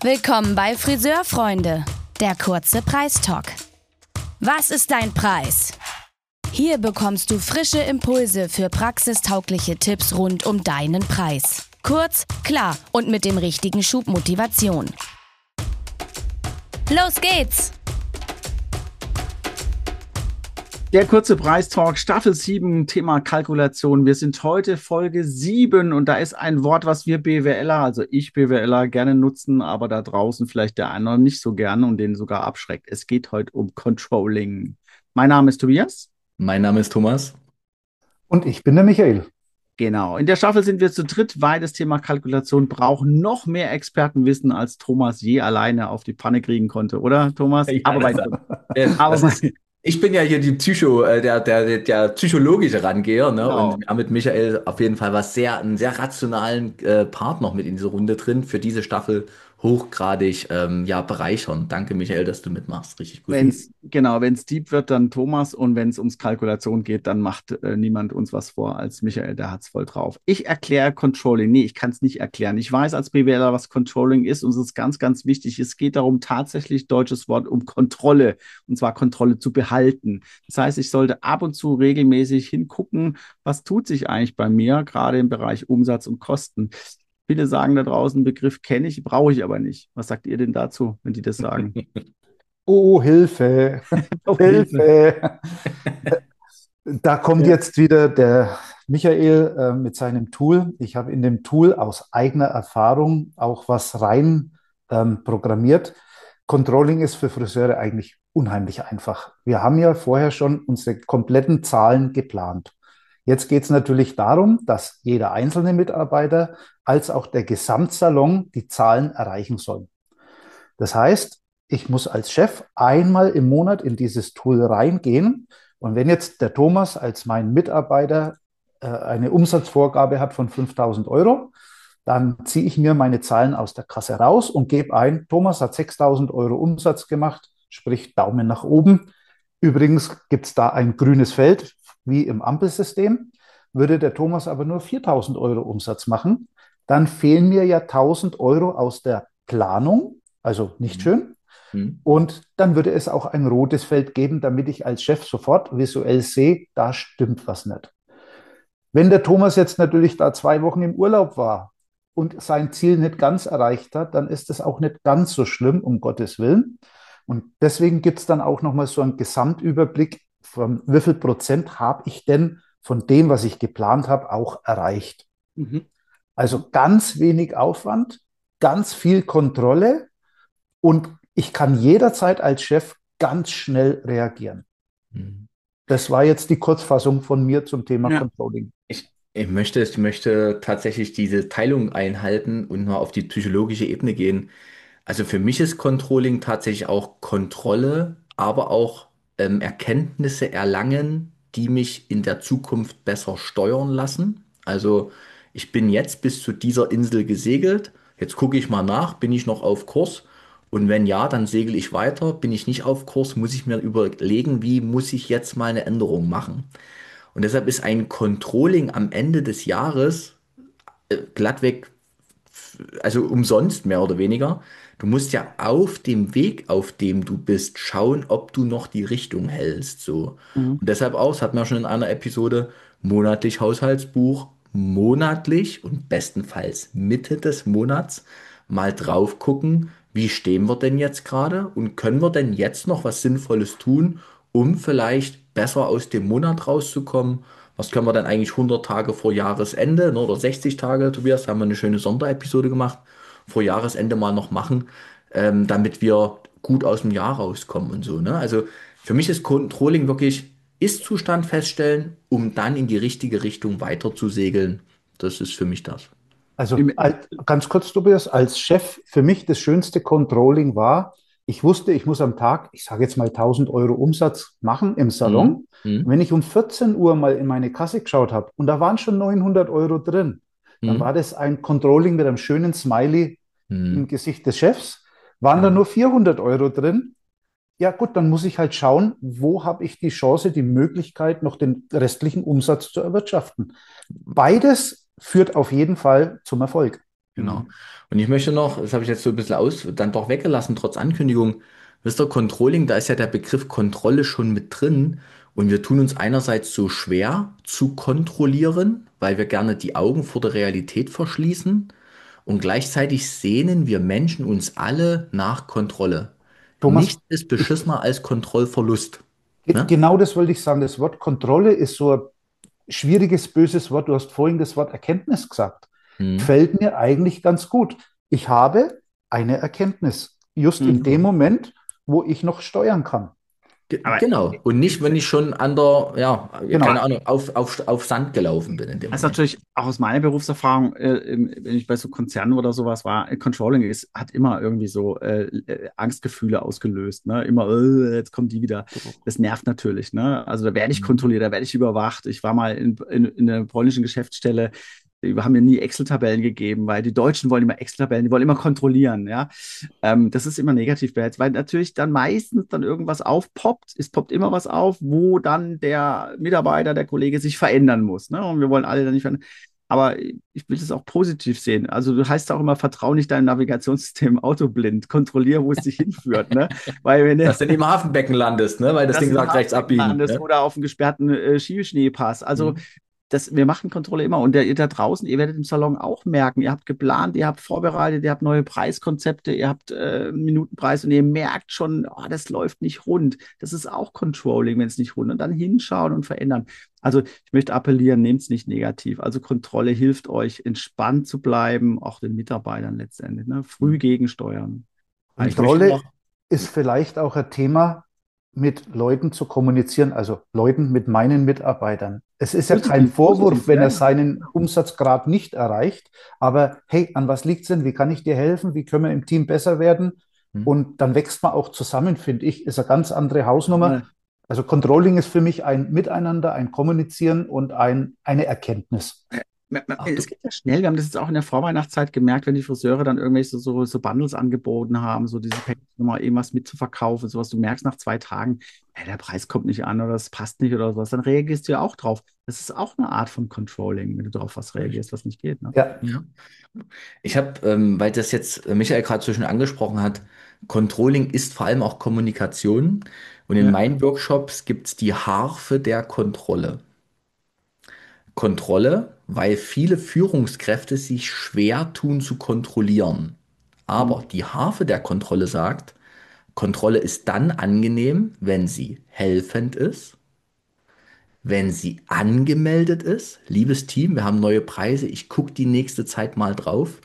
Willkommen bei Friseurfreunde, der kurze Preistalk. Was ist dein Preis? Hier bekommst du frische Impulse für praxistaugliche Tipps rund um deinen Preis. Kurz, klar und mit dem richtigen Schub Motivation. Los geht's! Der kurze Preistalk, Staffel 7, Thema Kalkulation. Wir sind heute Folge 7 und da ist ein Wort, was wir BWLer, also ich BWLer, gerne nutzen, aber da draußen vielleicht der eine nicht so gerne und den sogar abschreckt. Es geht heute um Controlling. Mein Name ist Tobias. Mein Name ist Thomas. Und ich bin der Michael. Genau. In der Staffel sind wir zu dritt, weil das Thema Kalkulation braucht noch mehr Expertenwissen, als Thomas je alleine auf die Pfanne kriegen konnte, oder Thomas? Ja, aber ich bin ja hier die der psychologische Rangeher, ne? genau. Und wir haben mit Michael auf jeden Fall einen sehr rationalen Part noch mit in diese Runde drin, für diese Staffel hochgradig bereichern. Danke, Michael, dass du mitmachst. Richtig gut. Wenn es deep wird, dann Thomas, und wenn es ums Kalkulation geht, dann macht niemand uns was vor als Michael, der hat's voll drauf. Ich erkläre Controlling. Nee, ich kann es nicht erklären. Ich weiß als BWLer, was Controlling ist, und es ist ganz, ganz wichtig. Es geht darum, tatsächlich, deutsches Wort, um Kontrolle, und zwar Kontrolle zu behalten. Das heißt, ich sollte ab und zu regelmäßig hingucken, was tut sich eigentlich bei mir, gerade im Bereich Umsatz und Kosten. Viele sagen da draußen, einen Begriff kenne ich, brauche ich aber nicht. Was sagt ihr denn dazu, wenn die das sagen? Oh, Hilfe, Hilfe. Da kommt jetzt wieder der Michael mit seinem Tool. Ich habe in dem Tool aus eigener Erfahrung auch was rein programmiert. Controlling ist für Friseure eigentlich unheimlich einfach. Wir haben ja vorher schon unsere kompletten Zahlen geplant. Jetzt geht es natürlich darum, dass jeder einzelne Mitarbeiter als auch der Gesamtsalon die Zahlen erreichen soll. Das heißt, ich muss als Chef einmal im Monat in dieses Tool reingehen, und wenn jetzt der Thomas als mein Mitarbeiter eine Umsatzvorgabe hat von 5.000 Euro, dann ziehe ich mir meine Zahlen aus der Kasse raus und gebe ein, Thomas hat 6.000 Euro Umsatz gemacht, sprich Daumen nach oben. Übrigens gibt es da ein grünes Feld, wie im Ampelsystem. Würde der Thomas aber nur 4.000 Euro Umsatz machen, dann fehlen mir ja 1.000 Euro aus der Planung, also nicht schön. Und dann würde es auch ein rotes Feld geben, damit ich als Chef sofort visuell sehe, da stimmt was nicht. Wenn der Thomas jetzt natürlich da 2 Wochen im Urlaub war und sein Ziel nicht ganz erreicht hat, dann ist das auch nicht ganz so schlimm, um Gottes Willen. Und deswegen gibt es dann auch nochmal so einen Gesamtüberblick von wie viel Prozent habe ich denn von dem, was ich geplant habe, auch erreicht. Also ganz wenig Aufwand, ganz viel Kontrolle, und ich kann jederzeit als Chef ganz schnell reagieren. Das war jetzt die Kurzfassung von mir zum Thema Controlling. Ich möchte tatsächlich diese Teilung einhalten und mal auf die psychologische Ebene gehen. Also für mich ist Controlling tatsächlich auch Kontrolle, aber auch Erkenntnisse erlangen, die mich in der Zukunft besser steuern lassen. Also ich bin jetzt bis zu dieser Insel gesegelt. Jetzt gucke ich mal nach, bin ich noch auf Kurs? Und wenn ja, dann segel ich weiter. Bin ich nicht auf Kurs, muss ich mir überlegen, wie muss ich jetzt mal eine Änderung machen. Und deshalb ist ein Controlling am Ende des Jahres glattweg, also umsonst mehr oder weniger. Du musst ja auf dem Weg, auf dem du bist, schauen, ob du noch die Richtung hältst. So. Und deshalb auch, das hatten wir schon in einer Episode, monatlich Haushaltsbuch, monatlich und bestenfalls Mitte des Monats mal drauf gucken, wie stehen wir denn jetzt gerade und können wir denn jetzt noch was Sinnvolles tun, um vielleicht besser aus dem Monat rauszukommen. Was können wir denn eigentlich 100 Tage vor Jahresende, ne, oder 60 Tage, Tobias, da haben wir eine schöne Sonderepisode gemacht, vor Jahresende mal noch machen, damit wir gut aus dem Jahr rauskommen und so. Ne? Also für mich ist Controlling wirklich Ist-Zustand feststellen, um dann in die richtige Richtung weiter zu segeln. Das ist für mich das. Also ganz kurz, Tobias, als Chef, für mich das schönste Controlling war, ich wusste, ich muss am Tag, ich sage jetzt mal 1.000 Euro Umsatz machen im Salon. Und wenn ich um 14 Uhr mal in meine Kasse geschaut habe und da waren schon 900 Euro drin, dann war das ein Controlling mit einem schönen Smiley im Gesicht des Chefs. Waren da nur 400 Euro drin? Ja gut, dann muss ich halt schauen, wo habe ich die Chance, die Möglichkeit, noch den restlichen Umsatz zu erwirtschaften. Beides führt auf jeden Fall zum Erfolg. Genau. Und ich möchte noch, das habe ich jetzt so ein bisschen dann doch weggelassen, trotz Ankündigung, wisst ihr, Controlling, da ist ja der Begriff Kontrolle schon mit drin. Und wir tun uns einerseits so schwer zu kontrollieren, weil wir gerne die Augen vor der Realität verschließen. Und gleichzeitig sehnen wir Menschen uns alle nach Kontrolle. Thomas, Nichts ist ich, beschissener als Kontrollverlust. Ne? genau das wollte ich sagen. Das Wort Kontrolle ist so ein schwieriges, böses Wort. Du hast vorhin das Wort Erkenntnis gesagt. Hm. Gefällt mir eigentlich ganz gut. Ich habe eine Erkenntnis, just in dem Mhm. Moment, wo ich noch steuern kann. Aber Genau. Und nicht, wenn ich schon an der, ja, Genau. keine Ahnung, auf Sand gelaufen bin in dem das ist Moment. natürlich auch aus meiner Berufserfahrung, wenn ich bei so Konzernen oder sowas war, Controlling hat immer irgendwie so Angstgefühle ausgelöst. Ne? Immer, jetzt kommen die wieder. Das nervt natürlich. Ne? Also da werde ich Mhm. kontrolliert, da werde ich überwacht. Ich war mal in einer polnischen Geschäftsstelle. Die haben mir nie Excel-Tabellen gegeben, weil die Deutschen wollen immer Excel-Tabellen, die wollen immer kontrollieren. Ja? Das ist immer negativ bewertet, weil natürlich dann meistens dann irgendwas aufpoppt. Es poppt immer was auf, wo dann der Mitarbeiter, der Kollege sich verändern muss. Ne? Und wir wollen alle dann nicht verändern. Aber ich will das auch positiv sehen. Also du heißt auch immer, vertrau nicht deinem Navigationssystem autoblind. Kontrolliere, wo es dich hinführt. Ne? Weil wenn du Dass du nicht im Hafenbecken landest, ne? Weil das dass Ding du im sagt rechts Hafenbecken abbiegen. landest Ne? oder auf einem gesperrten Skischneepass. Also Mhm. wir machen Kontrolle immer. Und ihr da draußen, ihr werdet im Salon auch merken, ihr habt geplant, ihr habt vorbereitet, ihr habt neue Preiskonzepte, ihr habt einen Minutenpreis und ihr merkt schon, oh, das läuft nicht rund. Das ist auch Controlling, wenn es nicht rund. Und dann hinschauen und verändern. Also ich möchte appellieren, nehmt es nicht negativ. Also Kontrolle hilft euch, entspannt zu bleiben, auch den Mitarbeitern letztendlich. Ne? Früh gegensteuern. Und ich möchte Kontrolle noch, ist vielleicht auch ein Thema, mit Leuten zu kommunizieren, also Leuten mit meinen Mitarbeitern. Es ist ja kein Positiv, Vorwurf, positiv, wenn ja, er ja. seinen Umsatzgrad nicht erreicht, aber hey, an was liegt es denn? Wie kann ich dir helfen? Wie können wir im Team besser werden? hm, Und dann wächst man auch zusammen, finde ich, ist eine ganz andere Hausnummer. Ja. Also Controlling ist für mich ein Miteinander, ein Kommunizieren und eine Erkenntnis. ach Es du, geht ja schnell. Wir haben das jetzt auch in der Vorweihnachtszeit gemerkt, wenn die Friseure dann irgendwelche so Bundles angeboten haben, so diese Package nochmal irgendwas mitzuverkaufen, sowas. Du merkst nach 2 Tagen, der Preis kommt nicht an oder es passt nicht oder sowas. Dann reagierst du ja auch drauf. Das ist auch eine Art von Controlling, wenn du darauf was reagierst, was nicht geht. Ne? Ja, ja. Ich habe, weil das jetzt Michael gerade so schön angesprochen hat, Controlling ist vor allem auch Kommunikation. Und in Ja. meinen Workshops gibt es die Harfe der Kontrolle. Kontrolle, weil viele Führungskräfte sich schwer tun zu kontrollieren. Hm. Aber die Harfe der Kontrolle sagt, Kontrolle ist dann angenehm, wenn sie helfend ist, wenn sie angemeldet ist. Liebes Team, wir haben neue Preise, ich gucke die nächste Zeit mal drauf,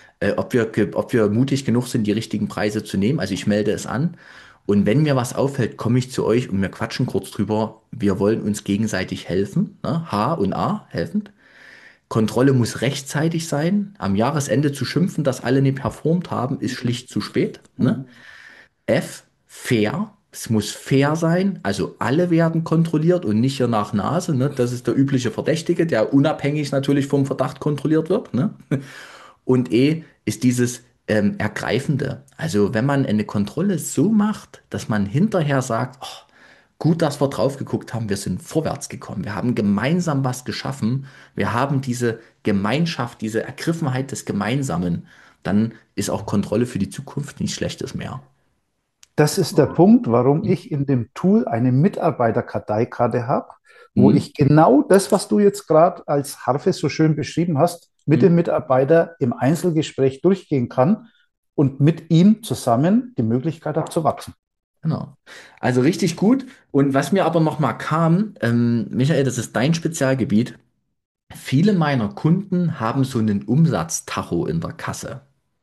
ob wir mutig genug sind, die richtigen Preise zu nehmen. Also ich melde es an. Und wenn mir was auffällt, komme ich zu euch und wir quatschen kurz drüber. Wir wollen uns gegenseitig helfen. Ne? H und A, helfend. Kontrolle muss rechtzeitig sein. Am Jahresende zu schimpfen, dass alle nicht performt haben, ist schlicht zu spät. Ne? Hm. F, fair. Es muss fair sein. Also alle werden kontrolliert und nicht hier nach Nase. Ne? Das ist der übliche Verdächtige, der unabhängig natürlich vom Verdacht kontrolliert wird. Ne? Und E ist dieses Ergreifende. Also wenn man eine Kontrolle so macht, dass man hinterher sagt, oh, gut, dass wir drauf geguckt haben, wir sind vorwärts gekommen, wir haben gemeinsam was geschaffen, wir haben diese Gemeinschaft, diese Ergriffenheit des Gemeinsamen, dann ist auch Kontrolle für die Zukunft nichts Schlechtes mehr. das ist der Punkt, warum ich in dem Tool eine Mitarbeiterkarteikarte habe, wo Mhm. ich genau das, was du jetzt gerade als Harfe so schön beschrieben hast, mit dem Mhm. Mitarbeiter im Einzelgespräch durchgehen kann und mit ihm zusammen die Möglichkeit habe zu wachsen. Genau. Also richtig gut. Und was mir aber noch mal kam, Michael, das ist dein Spezialgebiet. Viele meiner Kunden haben so einen Umsatztacho in der Kasse.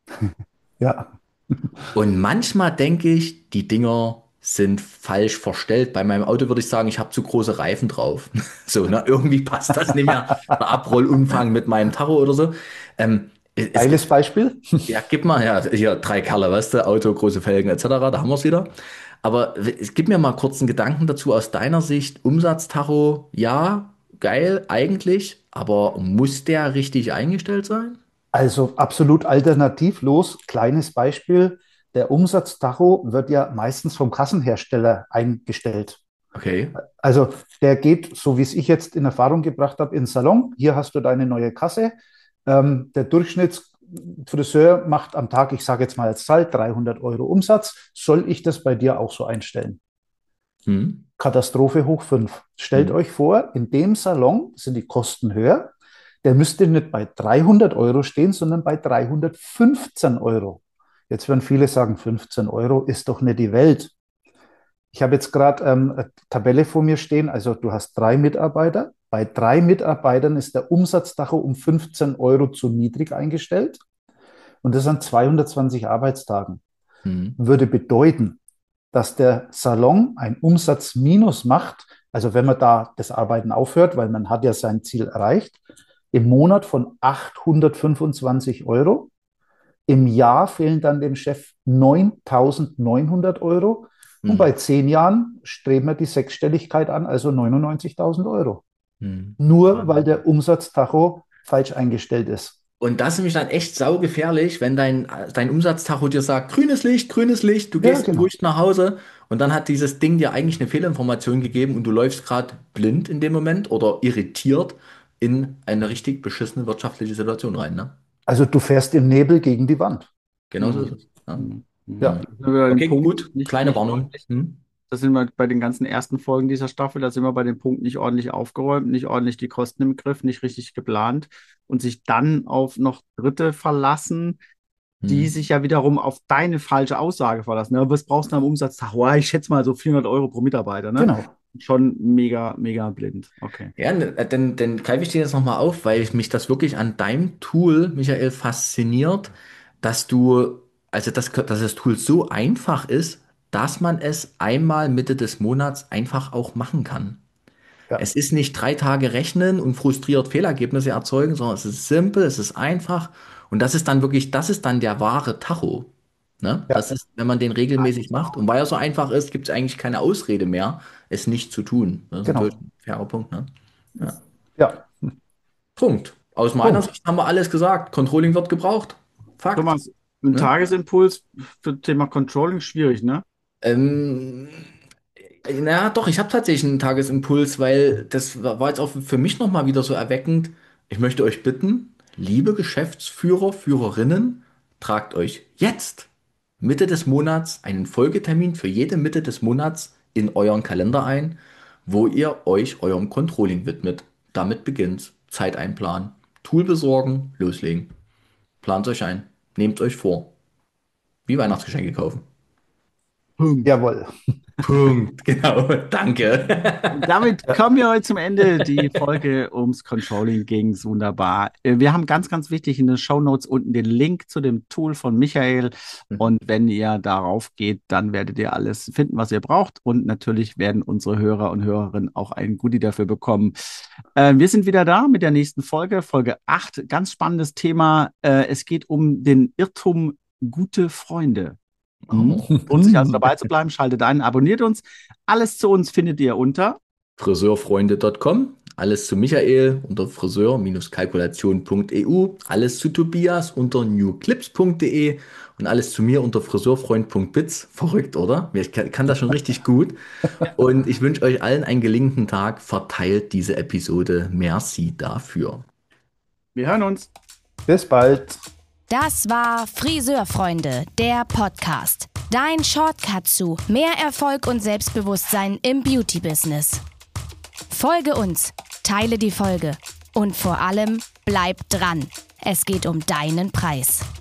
Ja, Und manchmal denke ich, die Dinger sind falsch verstellt. Bei meinem Auto würde ich sagen, ich habe zu große Reifen drauf. So, ne? Irgendwie passt das nicht mehr. Der Abrollumfang mit meinem Tacho oder so. Es geiles gibt, Beispiel. ja, gib mal, ja, hier 3 Kerle, weißt du, Auto, große Felgen etc., da haben wir es wieder. Aber es gib mir mal kurz einen Gedanken dazu aus deiner Sicht. Umsatztacho, ja, geil, eigentlich, aber muss der richtig eingestellt sein? Also absolut alternativlos. Kleines Beispiel. Der Umsatztacho wird ja meistens vom Kassenhersteller eingestellt. Okay. Also der geht, so wie es ich jetzt in Erfahrung gebracht habe, in den Salon. Hier hast du deine neue Kasse. Der Durchschnittskunde Friseur macht am Tag, ich sage jetzt mal als Zahl, 300 Euro Umsatz. Soll ich das bei dir auch so einstellen? Katastrophe hoch 5. Stellt euch vor, in dem Salon sind die Kosten höher. Der müsste nicht bei 300 Euro stehen, sondern bei 315 Euro. Jetzt werden viele sagen, 15 Euro ist doch nicht die Welt. Ich habe jetzt gerade eine Tabelle vor mir stehen. Also du hast 3 Mitarbeiter. Bei 3 Mitarbeitern ist der Umsatztacho um 15 Euro zu niedrig eingestellt. Und das an 220 Arbeitstagen. Würde bedeuten, dass der Salon ein Umsatzminus macht, also wenn man da das Arbeiten aufhört, weil man hat ja sein Ziel erreicht, im Monat von 825 Euro. Im Jahr fehlen dann dem Chef 9.900 Euro. Und bei 10 Jahren streben wir die Sechsstelligkeit an, also 99.000 Euro. Nur weil der Umsatztacho falsch eingestellt ist. Und das ist nämlich dann echt saugefährlich, wenn dein Umsatztacho dir sagt, grünes Licht, du gehst ruhig nach Hause und dann hat dieses Ding dir eigentlich eine Fehlinformation gegeben und du läufst gerade blind in dem Moment oder irritiert in eine richtig beschissene wirtschaftliche Situation rein. Ne? Also du fährst im Nebel gegen die Wand. Genau so ist es. Ja. Okay, gut, kleine Warnung. Da sind wir bei den ganzen ersten Folgen dieser Staffel, da sind wir bei dem Punkt nicht ordentlich aufgeräumt, nicht ordentlich die Kosten im Griff, nicht richtig geplant und sich dann auf noch Dritte verlassen, die sich ja wiederum auf deine falsche Aussage verlassen. Ja, was brauchst du am Umsatztag? Oh, ich schätze mal so 400 Euro pro Mitarbeiter. Ne? Genau. Schon mega, mega blind. Okay. Ja, dann greife ich dir jetzt nochmal auf, weil mich das wirklich an deinem Tool, Michael, fasziniert, dass das Tool so einfach ist, dass man es einmal Mitte des Monats einfach auch machen kann. Ja. Es ist nicht 3 Tage rechnen und frustriert Fehlergebnisse erzeugen, sondern es ist simpel, es ist einfach und das ist dann der wahre Tacho. Ne? Ja. Das ist, wenn man den regelmäßig macht und weil er so einfach ist, gibt es eigentlich keine Ausrede mehr, es nicht zu tun. Das ist natürlich ein fairer Punkt. Ne? Ja. Punkt. Aus meiner Sicht haben wir alles gesagt. Controlling wird gebraucht. Fakt. Thomas, ein Tagesimpuls für das Thema Controlling schwierig, ne? Na doch, ich habe tatsächlich einen Tagesimpuls, weil das war jetzt auch für mich nochmal wieder so erweckend. Ich möchte euch bitten, liebe Geschäftsführer, Führerinnen, tragt euch jetzt Mitte des Monats einen Folgetermin für jede Mitte des Monats in euren Kalender ein, wo ihr euch eurem Controlling widmet. Damit beginnt's. Zeit einplanen, Tool besorgen, loslegen. Plant euch ein, nehmt euch vor. Wie Weihnachtsgeschenke kaufen. Jawohl. Punkt, genau, danke. Und damit kommen wir heute zum Ende. Die Folge ums Controlling ging wunderbar. Wir haben ganz, ganz wichtig in den Shownotes unten den Link zu dem Tool von Michael. Und wenn ihr darauf geht, dann werdet ihr alles finden, was ihr braucht. Und natürlich werden unsere Hörer und Hörerinnen auch ein Goodie dafür bekommen. Wir sind wieder da mit der nächsten Folge, Folge 8. Ganz spannendes Thema. Es geht um den Irrtum gute Freunde. Lohnt sich also dabei zu bleiben, schaltet ein, abonniert uns. Alles zu uns findet ihr unter friseurfreunde.com, alles zu Michael unter friseur-kalkulation.eu, alles zu Tobias unter newclips.de und alles zu mir unter friseurfreund.biz. Verrückt, oder? Ich kann das schon richtig gut. Und ich wünsche euch allen einen gelingenden Tag. Verteilt diese Episode. Merci dafür. Wir hören uns. Bis bald. Das war Friseurfreunde, der Podcast. Dein Shortcut zu mehr Erfolg und Selbstbewusstsein im Beauty-Business. Folge uns, teile die Folge und vor allem bleib dran. Es geht um deinen Preis.